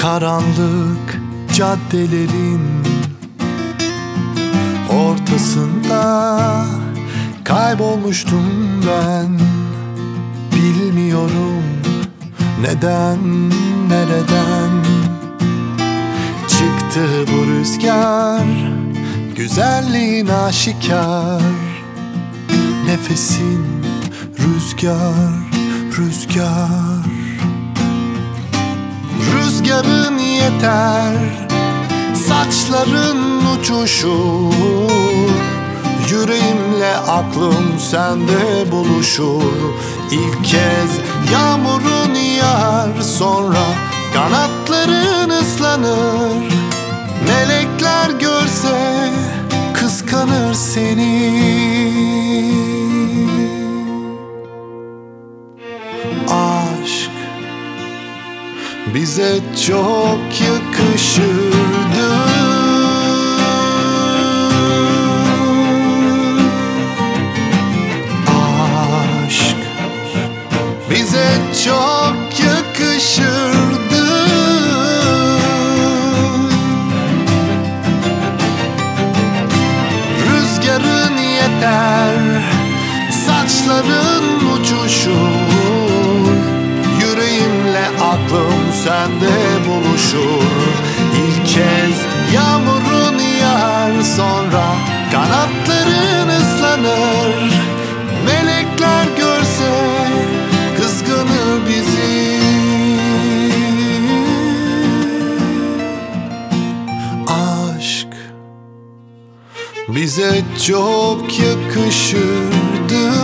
Karanlık caddelerin ortasında kaybolmuştum ben. Bilmiyorum neden, nereden çıktı bu rüzgar. Güzelliğin aşikar, nefesin rüzgar, rüzgar. Rüzgarın yeter, saçların uçuşur. Yüreğimle aklım sende buluşur. İlk kez yağmurun yağar, sonra kanatların ıslanır. Melekler görse kıskanır seni. Aşk bize çok yakışırdı. Aşk bize çok yakışırdı. Rüzgarın yeter, saçların uçuşur. Yüreğimle aklım sende buluşur. İlk kez yağmurun yağar, sonra kanatların ıslanır. Melekler görse kıskanır bizi. Aşk bize çok yakışırdı.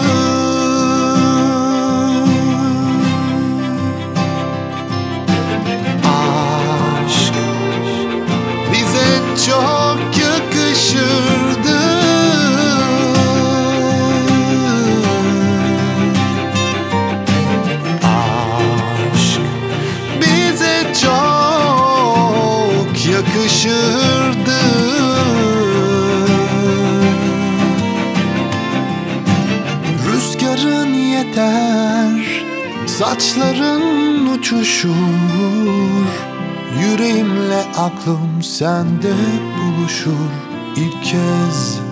Aşk bize çok yakışırdı. Aşk bize çok yakışırdı. Rüzgarın yeter, saçların uçuşur. Yüreğimle aklım sende buluşur. İlk kez